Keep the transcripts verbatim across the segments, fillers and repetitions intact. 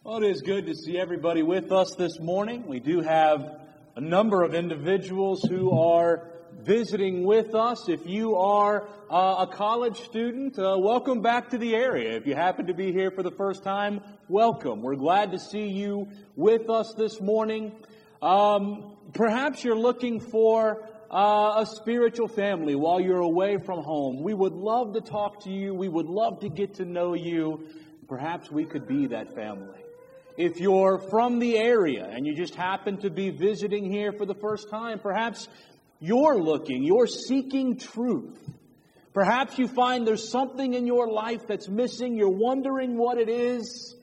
Well, it is good to see everybody with us this morning. We do have a number of individuals who are visiting with us. If you are uh, a college student, uh, welcome back to the area. If you happen to be here for the first time, welcome. We're glad to see you with us this morning. Um, perhaps you're looking for uh, a spiritual family while you're away from home. We would love to talk to you. We would love to get to know you. Perhaps we could be that family. If you're from the area and you just happen to be visiting here for the first time, perhaps you're looking, you're seeking truth. Perhaps you find there's something in your life that's missing. You're wondering what it is.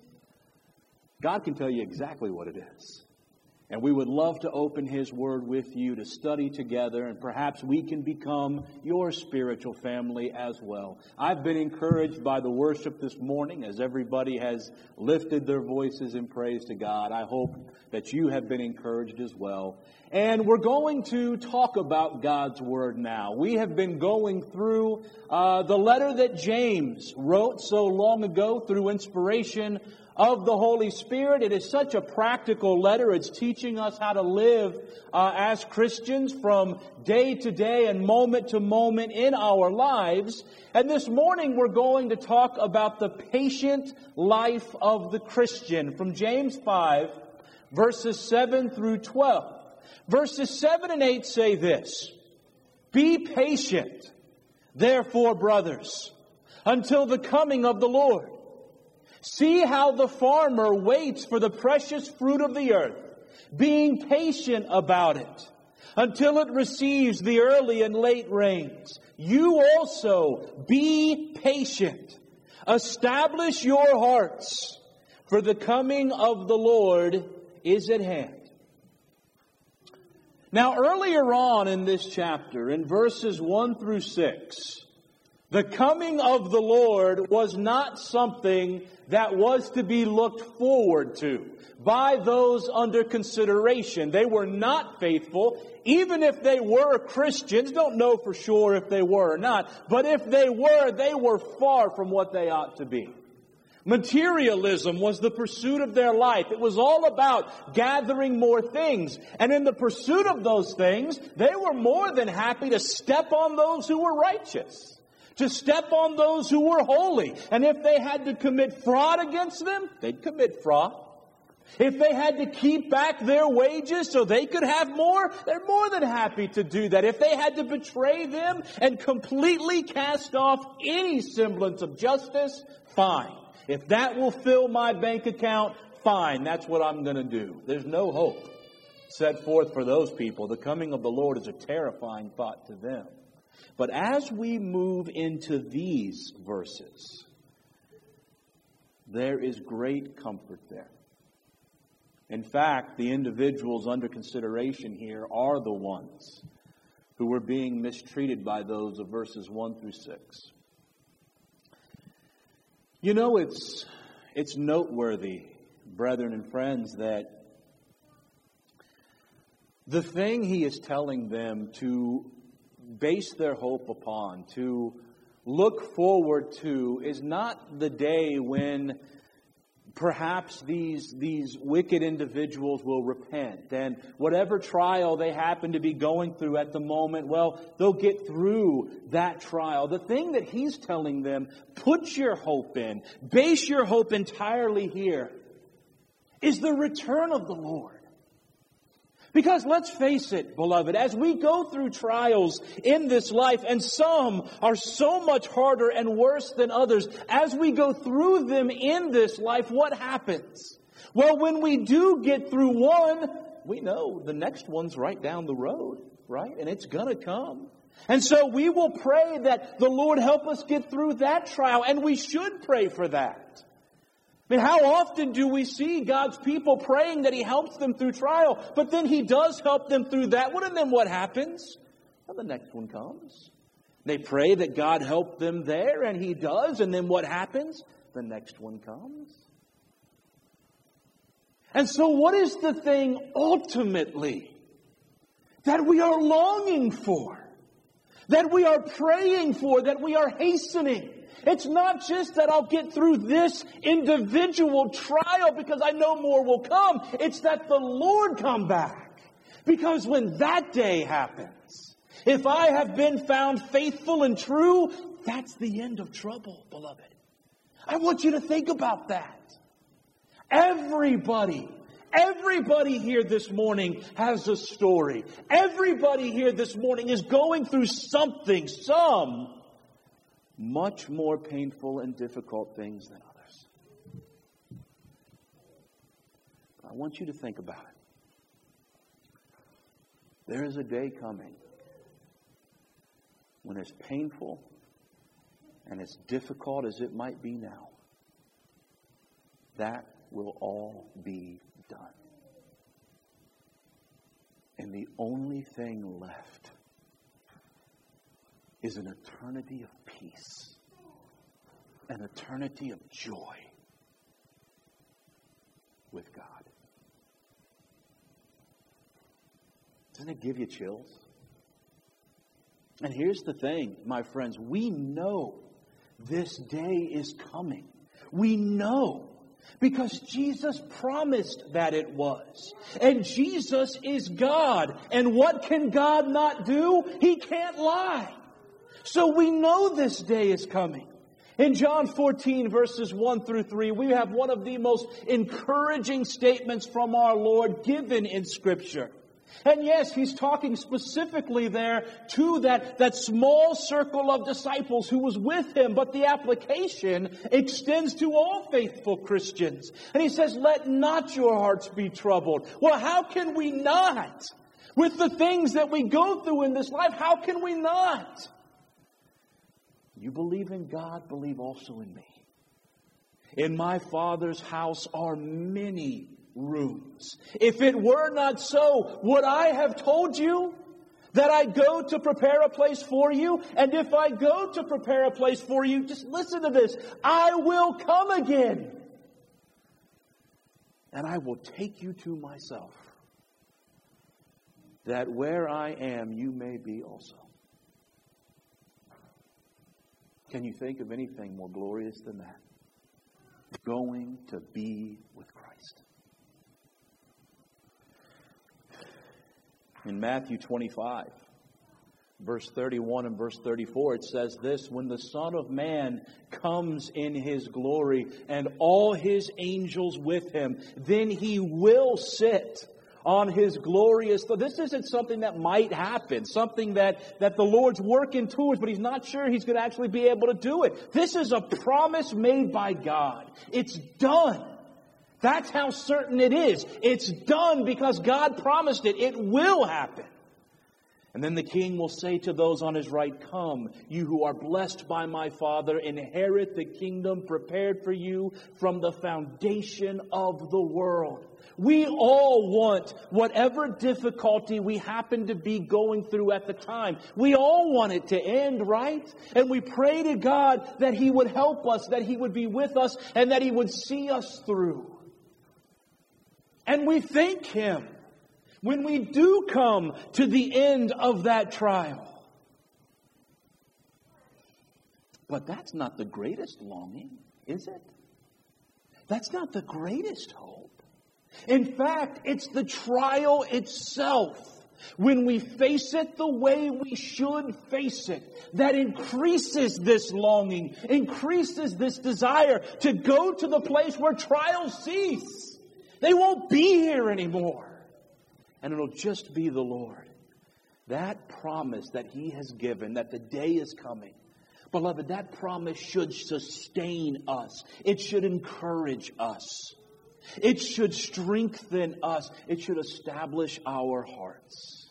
God can tell you exactly what it is. And we would love to open His Word with you to study together, and perhaps we can become your spiritual family as well. I've been encouraged by the worship this morning as everybody has lifted their voices in praise to God. I hope that you have been encouraged as well. And we're going to talk about God's Word now. We have been going through uh, the letter that James wrote so long ago through inspiration of the Holy Spirit. It is such a practical letter. It's teaching us how to live uh, as Christians from day to day and moment to moment in our lives. And this morning we're going to talk about the patient life of the Christian from James five, verses seven through twelve. Verses seven and eight say this: "Be patient, therefore, brothers, until the coming of the Lord. See how the farmer waits for the precious fruit of the earth, being patient about it, until it receives the early and late rains. You also be patient. Establish your hearts, for the coming of the Lord is at hand." Now, earlier on in this chapter, in verses one through six, the coming of the Lord was not something that was to be looked forward to by those under consideration. They were not faithful. Even if they were Christians, don't know for sure if they were or not, but if they were, they were far from what they ought to be. Materialism was the pursuit of their life. It was all about gathering more things. And in the pursuit of those things, they were more than happy to step on those who were righteous, to step on those who were holy. And if they had to commit fraud against them, they'd commit fraud. If they had to keep back their wages so they could have more, they're more than happy to do that. If they had to betray them and completely cast off any semblance of justice, fine. If that will fill my bank account, fine. That's what I'm going to do. There's no hope set forth for those people. The coming of the Lord is a terrifying thought to them. But as we move into these verses, there is great comfort there. In fact, the individuals under consideration here are the ones who were being mistreated by those of verses one through six. You know, it's it's noteworthy, brethren and friends, that the thing he is telling them to base their hope upon, to look forward to, is not the day when perhaps these, these wicked individuals will repent, and whatever trial they happen to be going through at the moment, well, they'll get through that trial. The thing that he's telling them, put your hope in, base your hope entirely here, is the return of the Lord. Because let's face it, beloved, as we go through trials in this life, and some are so much harder and worse than others, as we go through them in this life, what happens? Well, when we do get through one, we know the next one's right down the road, right? And it's going to come. And so we will pray that the Lord help us get through that trial, and we should pray for that. I mean, how often do we see God's people praying that He helps them through trial, but then He does help them through that one, and then what happens? Well, the next one comes. They pray that God help them there, and He does, and then what happens? The next one comes. And so what is the thing ultimately that we are longing for, that we are praying for, that we are hastening? It's not just that I'll get through this individual trial because I know more will come. It's that the Lord come back. Because when that day happens, if I have been found faithful and true, that's the end of trouble, beloved. I want you to think about that. Everybody, everybody here this morning has a story. Everybody here this morning is going through something, some much more painful and difficult things than others. But I want you to think about it. There is a day coming when, as painful and as difficult as it might be now, that will all be done. And the only thing left is an eternity of peace, an eternity of joy with God. Doesn't it give you chills? And here's the thing, my friends. We know this day is coming. We know because Jesus promised that it was. And Jesus is God. And what can God not do? He can't lie. So we know this day is coming. In John fourteen, verses one through three, we have one of the most encouraging statements from our Lord given in Scripture. And yes, he's talking specifically there to that, that small circle of disciples who was with him. But the application extends to all faithful Christians. And he says, let not your hearts be troubled. Well, how can we not? With the things that we go through in this life, how can we not? You believe in God, believe also in me. In my Father's house are many rooms. If it were not so, would I have told you that I go to prepare a place for you? And if I go to prepare a place for you, just listen to this, I will come again. And I will take you to myself, that where I am, you may be also. Can you think of anything more glorious than that? Going to be with Christ. In Matthew twenty-five, verse thirty-one and verse thirty-four, it says this, when the Son of Man comes in His glory and all His angels with Him, then He will sit on His glorious throne. This isn't something that might happen, something that, that the Lord's working towards, but He's not sure He's going to actually be able to do it. This is a promise made by God. It's done. That's how certain it is. It's done because God promised it. It will happen. And then the King will say to those on His right, come, you who are blessed by my Father, inherit the kingdom prepared for you from the foundation of the world. We all want whatever difficulty we happen to be going through at the time. We all want it to end, right? And we pray to God that He would help us, that He would be with us, and that He would see us through. And we thank Him when we do come to the end of that trial. But that's not the greatest longing, is it? That's not the greatest hope. In fact, it's the trial itself, when we face it the way we should face it, that increases this longing, increases this desire to go to the place where trials cease. They won't be here anymore. And it'll just be the Lord. That promise that He has given, that the day is coming. Beloved, that promise should sustain us. It should encourage us. It should strengthen us. It should establish our hearts.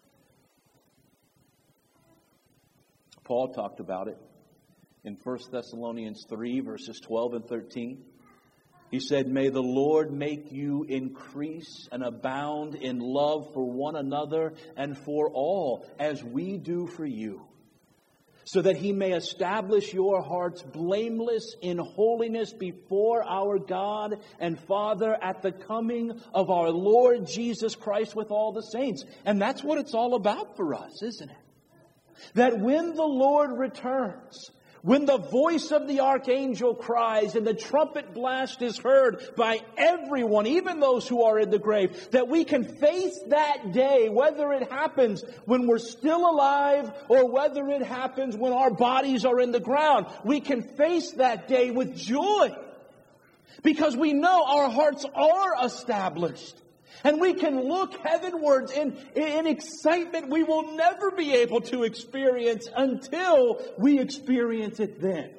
Paul talked about it in First Thessalonians three, verses twelve and thirteen. He said, may the Lord make you increase and abound in love for one another and for all, as we do for you, so that He may establish your hearts blameless in holiness before our God and Father at the coming of our Lord Jesus Christ with all the saints. And that's what it's all about for us, isn't it? That when the Lord returns, when the voice of the archangel cries and the trumpet blast is heard by everyone, even those who are in the grave, that we can face that day, whether it happens when we're still alive or whether it happens when our bodies are in the ground. We can face that day with joy because we know our hearts are established. And we can look heavenwards in, in excitement we will never be able to experience until we experience it then.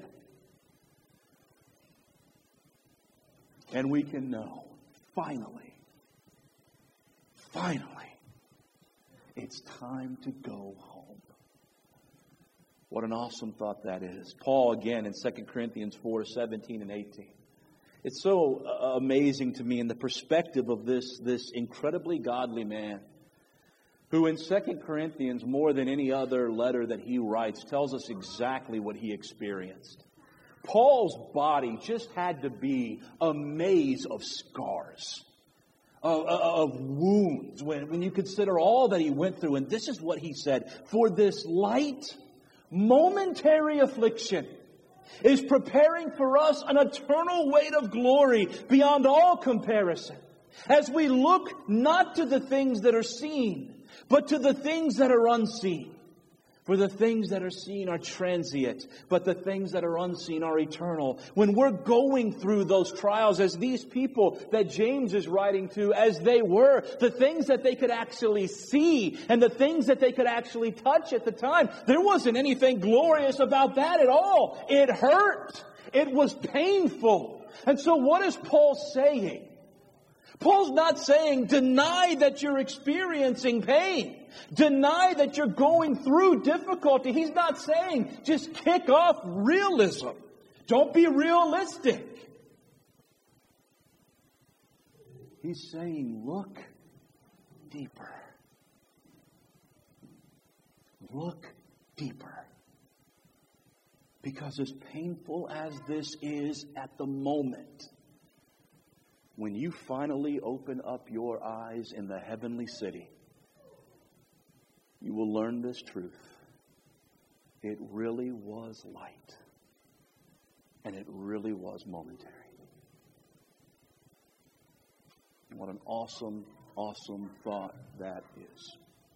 And we can know, finally, finally, it's time to go home. What an awesome thought that is. Paul again in Second Corinthians four, seventeen and eighteen. It's so amazing to me in the perspective of this, this incredibly godly man who in Second Corinthians, more than any other letter that he writes, tells us exactly what he experienced. Paul's body just had to be a maze of scars, of, of wounds, when, when you consider all that he went through. And this is what he said: for this light, momentary affliction is preparing for us an eternal weight of glory beyond all comparison, as we look not to the things that are seen, but to the things that are unseen. For the things that are seen are transient, but the things that are unseen are eternal. When we're going through those trials, as these people that James is writing to, as they were, the things that they could actually see and the things that they could actually touch at the time, there wasn't anything glorious about that at all. It hurt. It was painful. And so what is Paul saying? Paul's not saying deny that you're experiencing pain. Deny that you're going through difficulty. He's not saying just kick off realism. Don't be realistic. He's saying look deeper. Look deeper. Because as painful as this is at the moment, when you finally open up your eyes in the heavenly city, you will learn this truth. It really was light. And it really was momentary. What an awesome, awesome thought that is.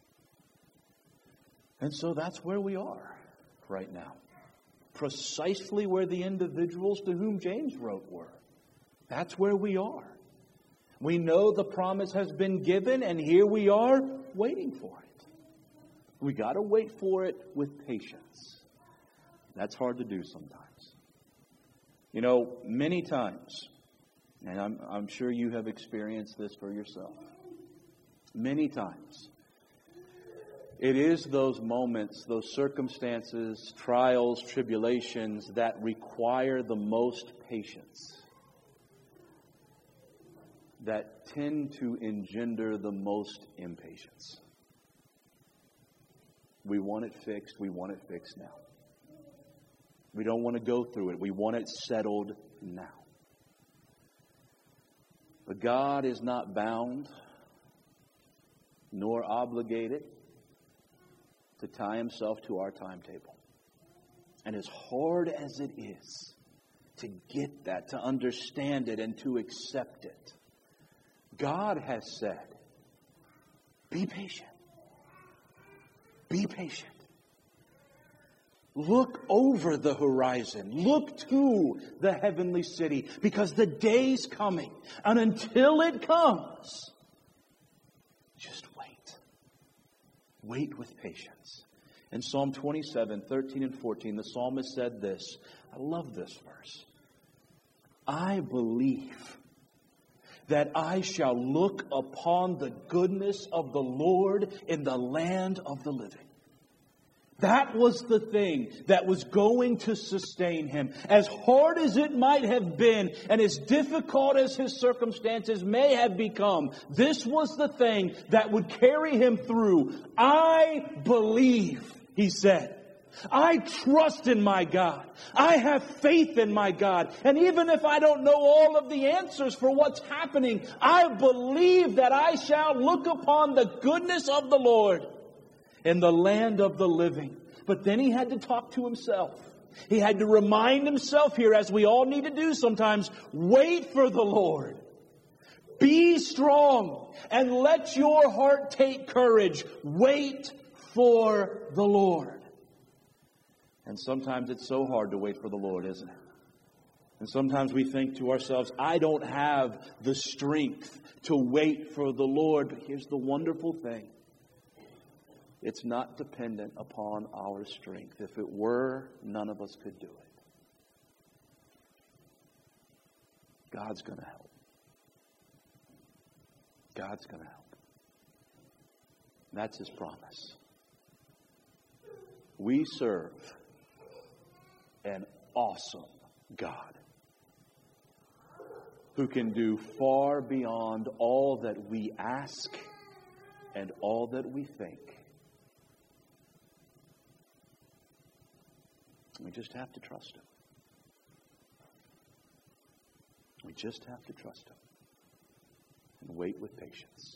And so that's where we are right now. Precisely where the individuals to whom James wrote were. That's where we are. We know the promise has been given, and here we are waiting for it. We got to wait for it with patience. That's hard to do sometimes. You know, many times, and I'm, I'm sure you have experienced this for yourself, many times, it is those moments, those circumstances, trials, tribulations that require the most patience that tend to engender the most impatience. We want it fixed. We want it fixed now. We don't want to go through it. We want it settled now. But God is not bound nor obligated to tie himself to our timetable. And as hard as it is to get that, to understand it, and to accept it, God has said, be patient. Be patient. Look over the horizon. Look to the heavenly city, because the day's coming. And until it comes, just wait. Wait with patience. In Psalm twenty-seven, thirteen and fourteen, the psalmist said this. I love this verse. I believe that I shall look upon the goodness of the Lord in the land of the living. That was the thing that was going to sustain him. As hard as it might have been, and as difficult as his circumstances may have become, this was the thing that would carry him through. I believe, he said. I trust in my God. I have faith in my God. And even if I don't know all of the answers for what's happening, I believe that I shall look upon the goodness of the Lord in the land of the living. But then he had to talk to himself. He had to remind himself here, as we all need to do sometimes, wait for the Lord. Be strong and let your heart take courage. Wait for the Lord. And sometimes it's so hard to wait for the Lord, isn't it? And sometimes we think to ourselves, I don't have the strength to wait for the Lord. But here's the wonderful thing. It's not dependent upon our strength. If it were, none of us could do it. God's going to help. God's going to help. That's His promise. We serve an awesome God who can do far beyond all that we ask and all that we think. We just have to trust Him. We just have to trust Him. And wait with patience.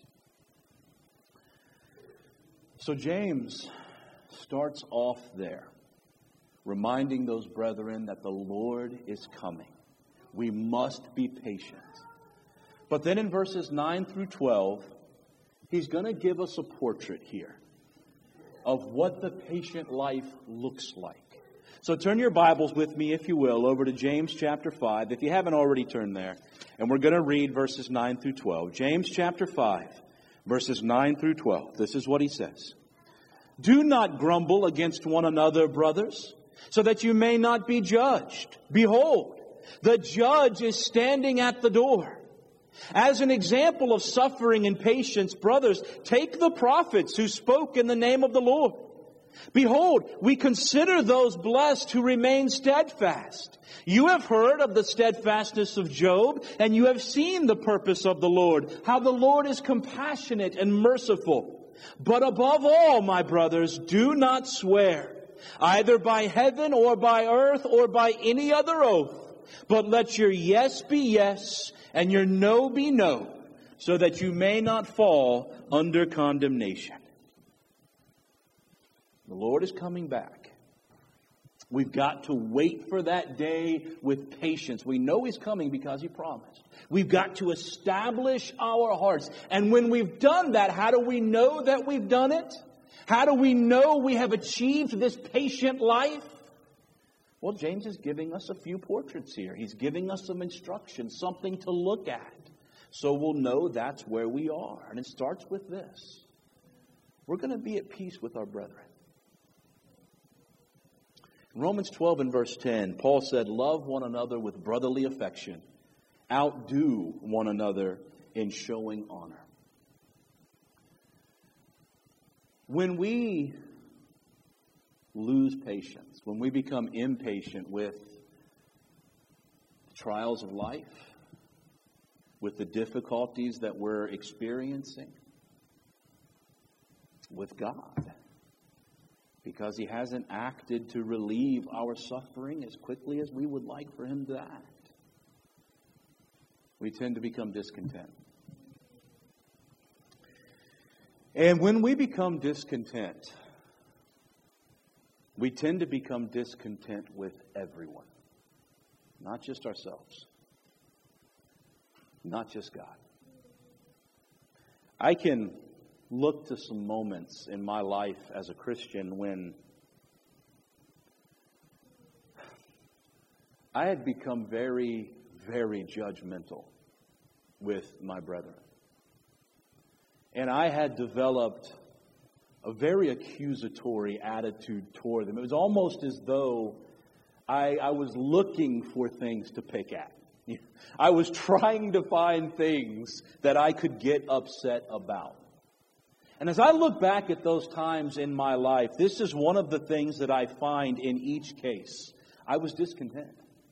So James starts off there, reminding those brethren that the Lord is coming. We must be patient. But then in verses nine through twelve, he's going to give us a portrait here of what the patient life looks like. So turn your Bibles with me, if you will, over to James chapter five, if you haven't already turned there. And we're going to read verses nine through twelve. James chapter five, verses nine through twelve. This is what he says. Do not grumble against one another, brothers, so that you may not be judged. Behold, the judge is standing at the door. As an example of suffering and patience, brothers, take the prophets who spoke in the name of the Lord. Behold, we consider those blessed who remain steadfast. You have heard of the steadfastness of Job, and you have seen the purpose of the Lord, how the Lord is compassionate and merciful. But above all, my brothers, do not swear, either by heaven or by earth or by any other oath, but let your yes be yes and your no be no, so that you may not fall under condemnation. The Lord is coming back. We've got to wait for that day with patience. We know He's coming because He promised. We've got to establish our hearts. And when we've done that, how do we know that we've done it? How do we know we have achieved this patient life? Well, James is giving us a few portraits here. He's giving us some instruction, something to look at. So we'll know that's where we are. And it starts with this. We're going to be at peace with our brethren. In Romans twelve and verse ten, Paul said, love one another with brotherly affection. Outdo one another in showing honor. When we lose patience, when we become impatient with the trials of life, with the difficulties that we're experiencing, with God, because He hasn't acted to relieve our suffering as quickly as we would like for Him to act, we tend to become discontent. And when we become discontent, we tend to become discontent with everyone, not just ourselves, not just God. I can look to some moments in my life as a Christian when I had become very, very judgmental with my brethren. And I had developed a very accusatory attitude toward them. It was almost as though I, I was looking for things to pick at. I was trying to find things that I could get upset about. And as I look back at those times in my life, this is one of the things that I find in each case. I was discontent.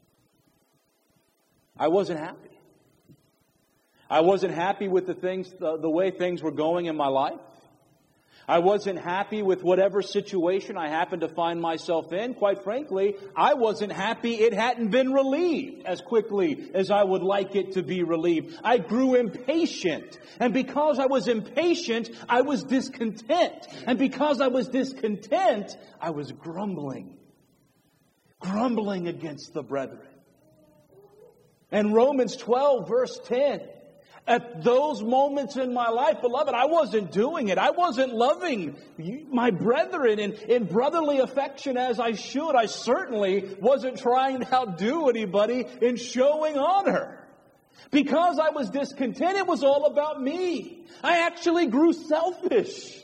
I wasn't happy. I wasn't happy with the things, the, the way things were going in my life. I wasn't happy with whatever situation I happened to find myself in. Quite frankly, I wasn't happy it hadn't been relieved as quickly as I would like it to be relieved. I grew impatient. And because I was impatient, I was discontent. And because I was discontent, I was grumbling. grumbling against the brethren. And Romans twelve, verse ten. At those moments in my life, beloved, I wasn't doing it. I wasn't loving my brethren in, in brotherly affection as I should. I certainly wasn't trying to outdo anybody in showing honor. Because I was discontent, it was all about me. I actually grew selfish.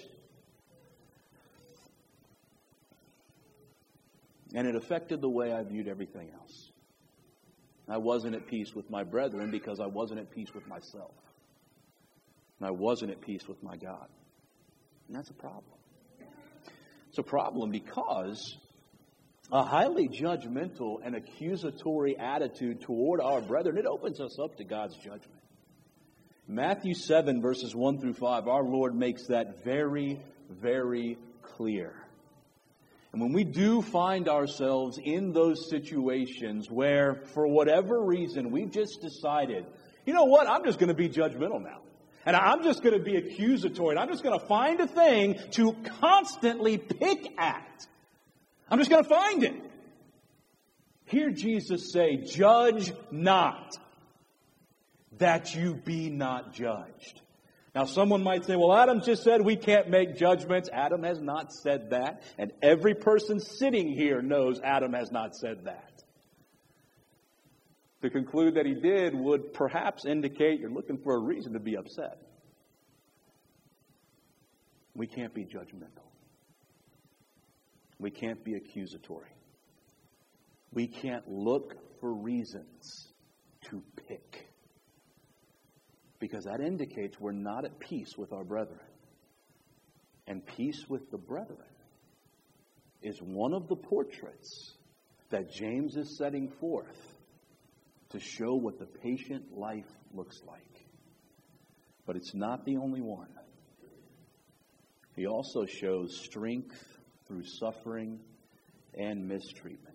And it affected the way I viewed everything else. I wasn't at peace with my brethren because I wasn't at peace with myself. And I wasn't at peace with my God. And that's a problem. It's a problem because a highly judgmental and accusatory attitude toward our brethren, it opens us up to God's judgment. Matthew seven, verses one through five, our Lord makes that very, very clear. And when we do find ourselves in those situations where, for whatever reason, we've just decided, you know what, I'm just going to be judgmental now. And I'm just going to be accusatory. And I'm just going to find a thing to constantly pick at. I'm just going to find it. Hear Jesus say, judge not, that you be not judged. Now, someone might say, well, Adam just said we can't make judgments. Adam has not said that. And every person sitting here knows Adam has not said that. To conclude that he did would perhaps indicate you're looking for a reason to be upset. We can't be judgmental. We can't be accusatory. We can't look for reasons to pick. Because that indicates we're not at peace with our brethren. And peace with the brethren is one of the portraits that James is setting forth to show what the patient life looks like. But it's not the only one. He also shows strength through suffering and mistreatment.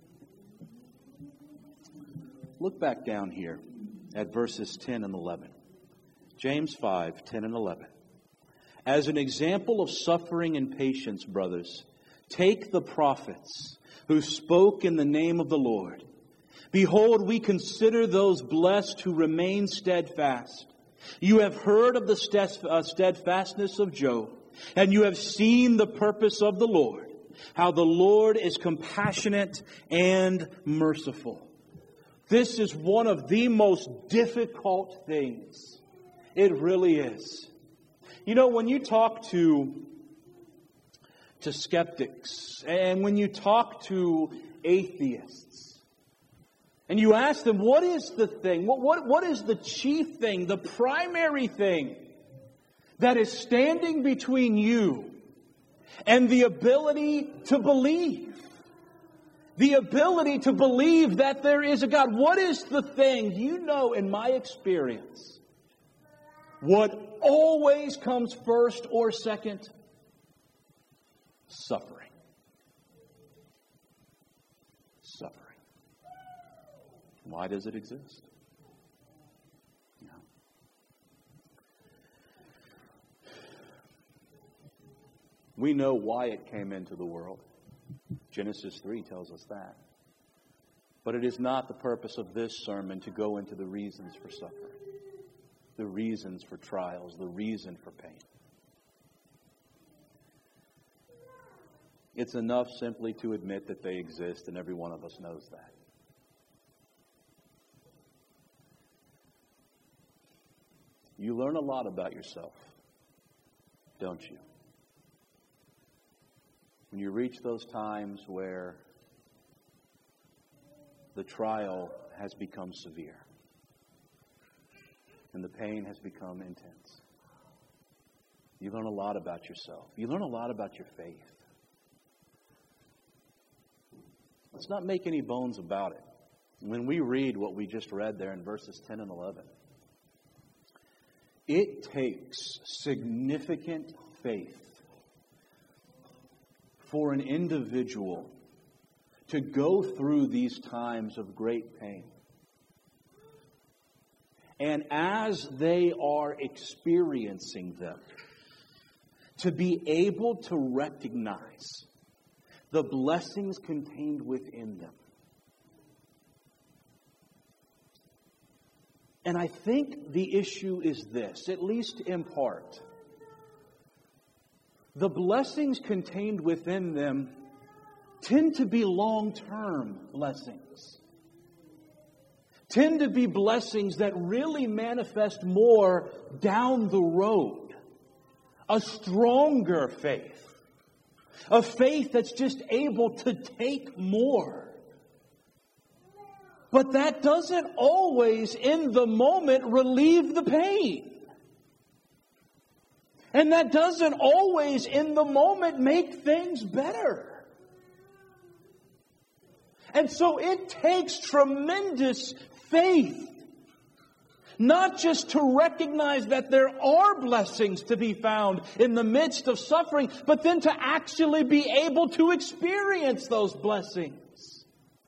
Look back down here at verses ten and eleven. James five, ten and eleven. As an example of suffering and patience, brothers, take the prophets who spoke in the name of the Lord. Behold, we consider those blessed who remain steadfast. You have heard of the steadfastness of Job, and you have seen the purpose of the Lord, how the Lord is compassionate and merciful. This is one of the most difficult things. It really is. You know, when you talk to, to skeptics, and when you talk to atheists, and you ask them, what is the thing? What, what, what is the chief thing, the primary thing that is standing between you and the ability to believe? The ability to believe that there is a God. What is the thing? You know, in my experience, what always comes first or second? Suffering. Suffering. Why does it exist? Yeah. We know why it came into the world. Genesis three tells us that. But it is not the purpose of this sermon to go into the reasons for suffering. The reasons for trials, the reason for pain. It's enough simply to admit that they exist, and every one of us knows that. You learn a lot about yourself, don't you? When you reach those times where the trial has become severe, and the pain has become intense. You learn a lot about yourself. You learn a lot about your faith. Let's not make any bones about it. When we read what we just read there in verses ten and eleven, it takes significant faith for an individual to go through these times of great pain. And as they are experiencing them, to be able to recognize the blessings contained within them And I think the issue is this, at least in part. The blessings contained within them tend to be long-term blessings. Tend to be blessings that really manifest more down the road. A stronger faith. A faith that's just able to take more. But that doesn't always, in the moment, relieve the pain. And that doesn't always, in the moment, make things better. And so it takes tremendous faith. Not just to recognize that there are blessings to be found in the midst of suffering, but then to actually be able to experience those blessings.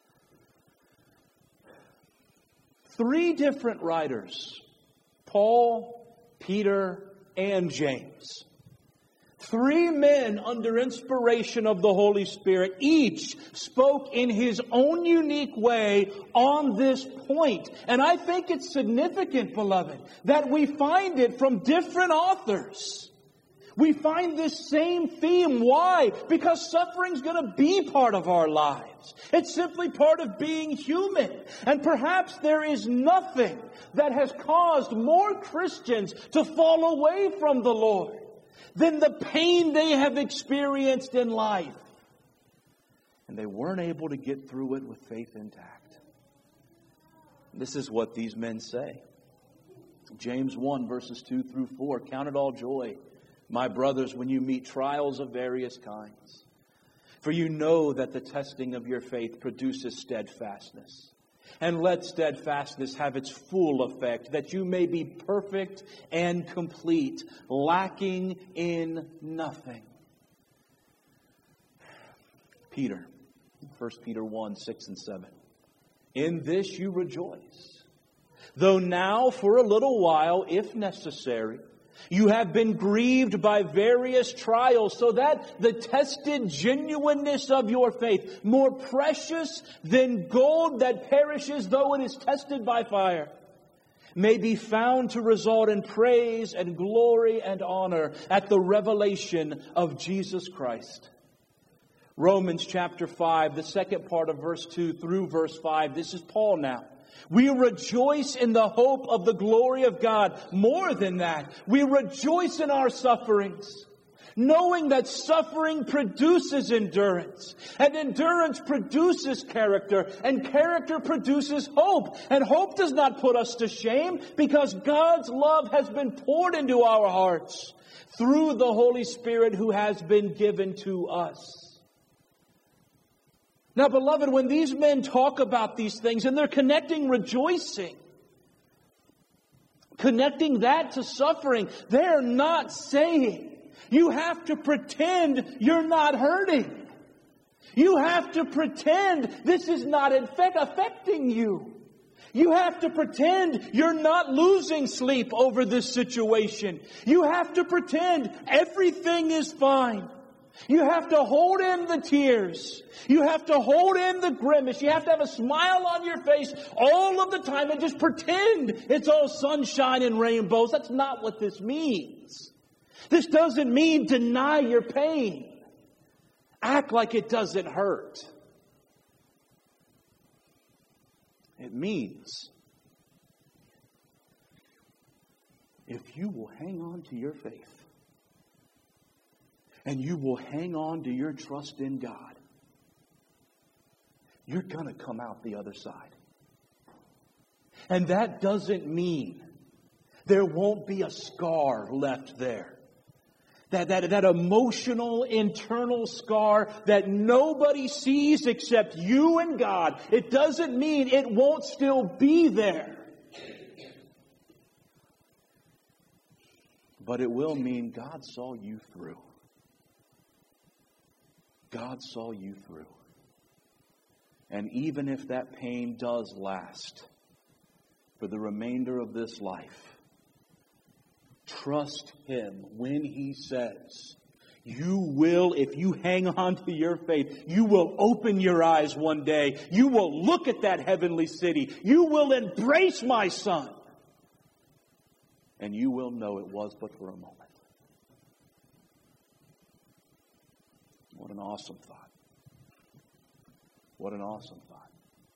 Three different writers, Paul, Peter, and James. Three men under inspiration of the Holy Spirit, each spoke in his own unique way on this point. And I think it's significant, beloved, that we find it from different authors. We find this same theme. Why? Because suffering's going to be part of our lives. It's simply part of being human. And perhaps there is nothing that has caused more Christians to fall away from the Lord than the pain they have experienced in life. And they weren't able to get through it with faith intact. This is what these men say. James one, verses two through four. Count it all joy, my brothers, when you meet trials of various kinds. For you know that the testing of your faith produces steadfastness. And let steadfastness have its full effect, that you may be perfect and complete, lacking in nothing. Peter, First Peter one, six and seven. In this you rejoice, though now for a little while, if necessary, you have been grieved by various trials, so that the tested genuineness of your faith, more precious than gold that perishes though it is tested by fire, may be found to result in praise and glory and honor at the revelation of Jesus Christ. Romans chapter five, the second part of verse two through verse five. This is Paul now. We rejoice in the hope of the glory of God. More than that, we rejoice in our sufferings, knowing that suffering produces endurance, and endurance produces character, and character produces hope. And hope does not put us to shame, because God's love has been poured into our hearts through the Holy Spirit who has been given to us. Now, beloved, when these men talk about these things and they're connecting rejoicing, connecting that to suffering, they're not saying you have to pretend you're not hurting. You have to pretend this is not in fact affecting you. You have to pretend you're not losing sleep over this situation. You have to pretend everything is fine. You have to hold in the tears. You have to hold in the grimace. You have to have a smile on your face all of the time and just pretend it's all sunshine and rainbows. That's not what this means. This doesn't mean deny your pain. Act like it doesn't hurt. It means if you will hang on to your faith, and you will hang on to your trust in God, you're going to come out the other side. And that doesn't mean there won't be a scar left there. That, that, that emotional, internal scar that nobody sees except you and God. It doesn't mean it won't still be there. But it will mean God saw you through. God saw you through. And even if that pain does last for the remainder of this life, trust Him when He says, you will, if you hang on to your faith, you will open your eyes one day. You will look at that heavenly city. You will embrace my Son. and you will know it was but for a moment. What an awesome thought. What an awesome thought.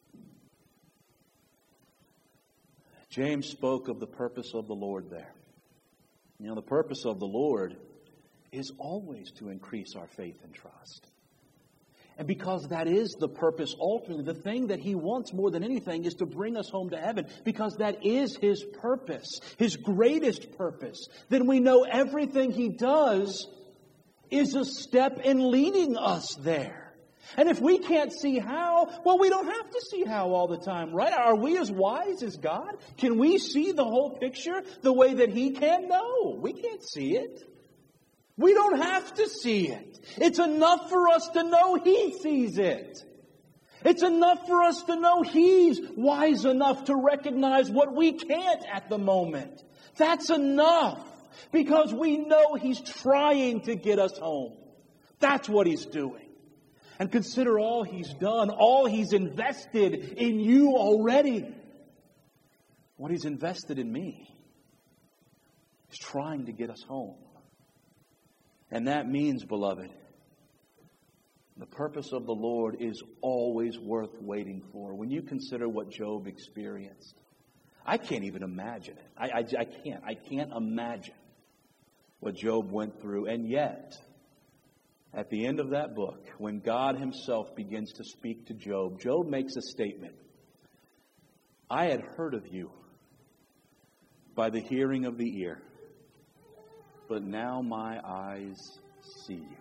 James spoke of the purpose of the Lord there. You know, the purpose of the Lord is always to increase our faith and trust. And because that is the purpose, ultimately, the thing that He wants more than anything is to bring us home to heaven, because that is His purpose, His greatest purpose. Then we know everything He does is a step in leading us there. And if we can't see how, well, we don't have to see how all the time, right? Are we as wise as God? Can we see the whole picture the way that He can? No, we can't see it. We don't have to see it. It's enough for us to know He sees it. It's enough for us to know He's wise enough to recognize what we can't at the moment. That's enough, because we know He's trying to get us home. That's what He's doing. And consider all He's done, all He's invested in you already. What He's invested in me. He's trying to get us home. And that means, beloved, the purpose of the Lord is always worth waiting for. When you consider what Job experienced, I can't even imagine it. I, I, I can't. I can't imagine what Job went through. And yet, at the end of that book, when God Himself begins to speak to Job, Job makes a statement. I had heard of you by the hearing of the ear, but now my eyes see you.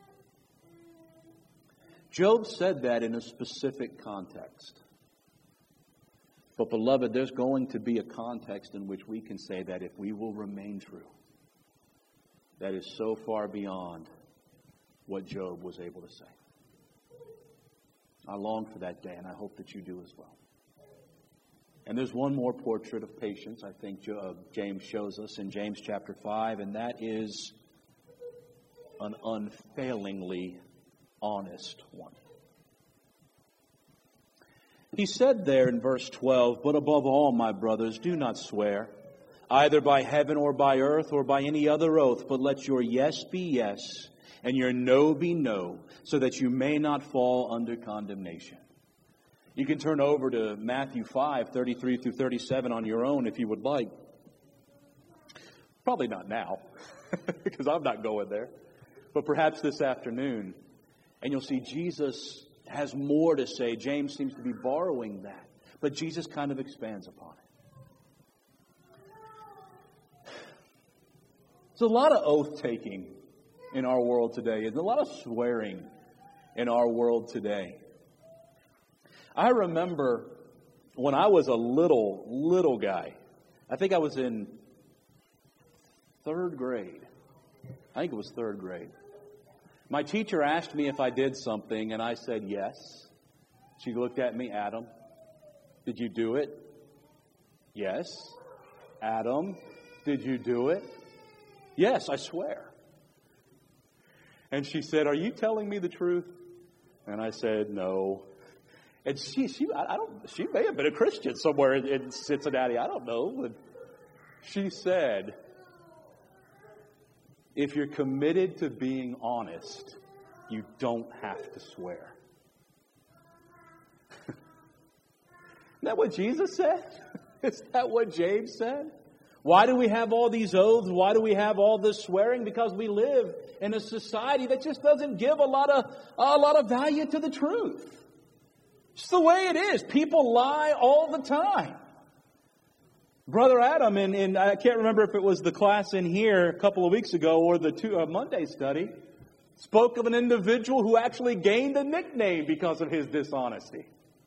Job said that in a specific context. But beloved, there's going to be a context in which we can say that if we will remain true, that is so far beyond what Job was able to say. I long for that day, and I hope that you do as well. And there's one more portrait of patience I think James shows us in James chapter five, and that is an unfailingly honest one. He said there in verse twelve, "But above all, my brothers, do not swear, either by heaven or by earth or by any other oath, but let your yes be yes and your no be no, so that you may not fall under condemnation." You can turn over to Matthew five, thirty-three through thirty-seven on your own if you would like. Probably not now, because I'm not going there. But perhaps this afternoon. And you'll see Jesus has more to say. James seems to be borrowing that. But Jesus kind of expands upon it. There's a lot of oath-taking in our world today. There's a lot of swearing in our world today. I remember when I was a little, little guy. I think I was in third grade. I think it was third grade. My teacher asked me if I did something, and I said yes. She looked at me, "Adam, did you do it?" "Yes." "Adam, did you do it?" "Yes, I swear." And she said, "Are you telling me the truth?" And I said, "No." And she, she, I don't, she may have been a Christian somewhere in, in Cincinnati. I don't know. But she said, "If you're committed to being honest, you don't have to swear." Isn't that what Jesus said? Is that what James said? Why do we have all these oaths? Why do we have all this swearing? Because we live in a society that just doesn't give a lot of a lot of value to the truth. It's the way it is. People lie all the time. Brother Adam, in, in I can't remember if it was the class in here a couple of weeks ago or the two, uh, Monday study, spoke of an individual who actually gained a nickname because of his dishonesty.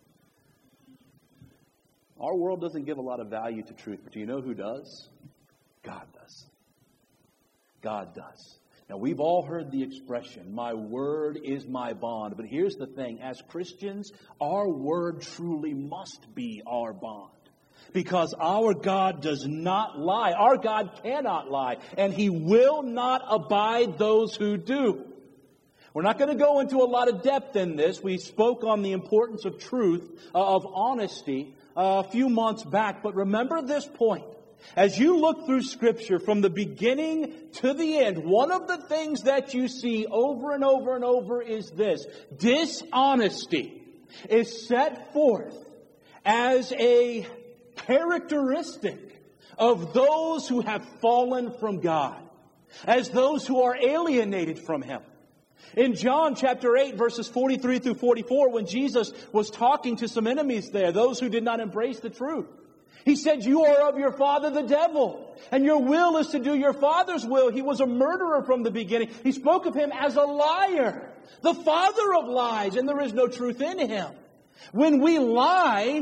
Our world doesn't give a lot of value to truth, but do you know who does? God does. God does. Now, we've all heard the expression, "My word is my bond." But here's the thing. As Christians, our word truly must be our bond. Because our God does not lie. Our God cannot lie. And He will not abide those who do. We're not going to go into a lot of depth in this. We spoke on the importance of truth, uh, of honesty, uh, a few months back. But remember this point. As you look through Scripture from the beginning to the end, one of the things that you see over and over and over is this. Dishonesty is set forth as a characteristic of those who have fallen from God, as those who are alienated from Him. In John chapter eight, verses forty-three through forty-four, when Jesus was talking to some enemies there, those who did not embrace the truth, He said, you are of your father the devil, and your will is to do your father's will. He was a murderer from the beginning. He spoke of Him as a liar, the father of lies, and there is no truth in Him. When we lie,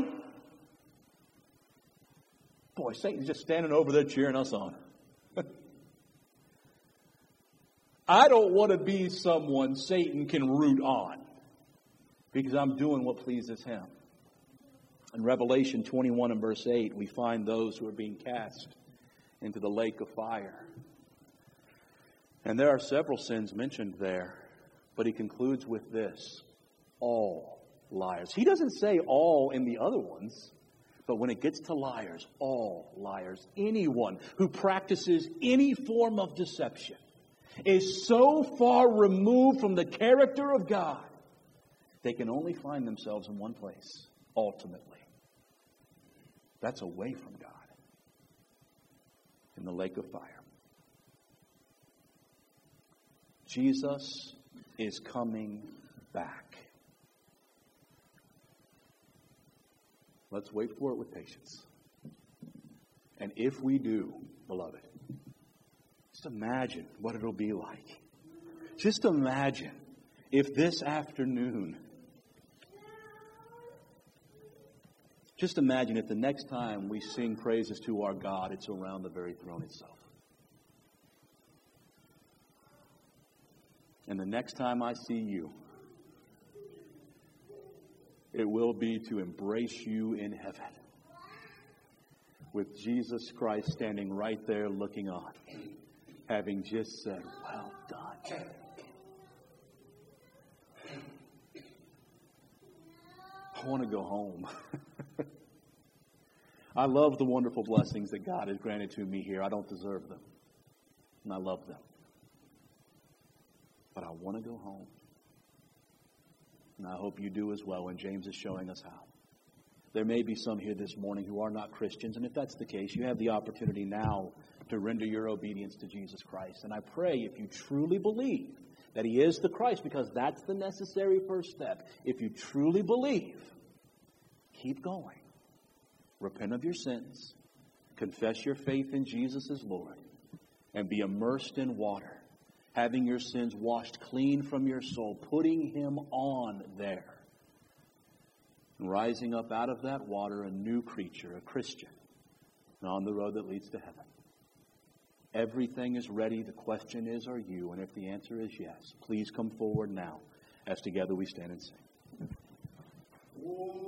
boy, Satan's just standing over there cheering us on. I don't want to be someone Satan can root on because I'm doing what pleases him. In Revelation twenty-one and verse eight, we find those who are being cast into the lake of fire. And there are several sins mentioned there, but he concludes with this: all liars. He doesn't say all in the other ones, but when it gets to liars, all liars, anyone who practices any form of deception is so far removed from the character of God, they can only find themselves in one place, ultimately. That's away from God, in the lake of fire. Jesus is coming back. Let's wait for it with patience. And if we do, beloved, just imagine what it'll be like. Just imagine if this afternoon, just imagine if the next time we sing praises to our God, it's around the very throne itself. And the next time I see you, it will be to embrace you in heaven, with Jesus Christ standing right there looking on, having just said, well done. I want to go home. I love the wonderful blessings that God has granted to me here. I don't deserve them, and I love them. But I want to go home. And I hope you do as well, and James is showing us how. There may be some here this morning who are not Christians, and if that's the case, you have the opportunity now to render your obedience to Jesus Christ. And I pray, if you truly believe that He is the Christ, because that's the necessary first step, if you truly believe, keep going. Repent of your sins, confess your faith in Jesus as Lord, and be immersed in water, having your sins washed clean from your soul, putting Him on there, and rising up out of that water a new creature, a Christian, on the road that leads to heaven. Everything is ready. The question is, are you? And if the answer is yes, please come forward now as together we stand and sing.